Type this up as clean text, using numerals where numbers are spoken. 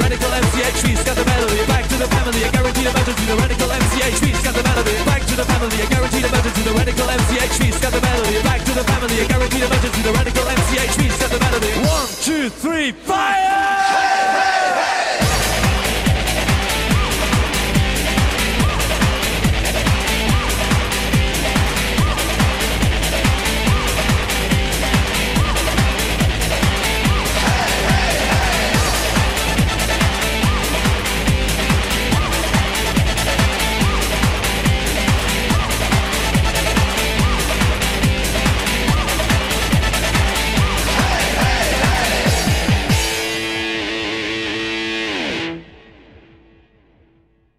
radical MCHV, scat the melody. Back to the family, a guaranteed emergency, the radical MCHV, scat the melody. Back to the family, a guaranteed emergency, the radical MCHV, scat the melody. Back to the family, a guaranteed emergency, the radical MCHV, scat the melody. 1, 2, 3, fire!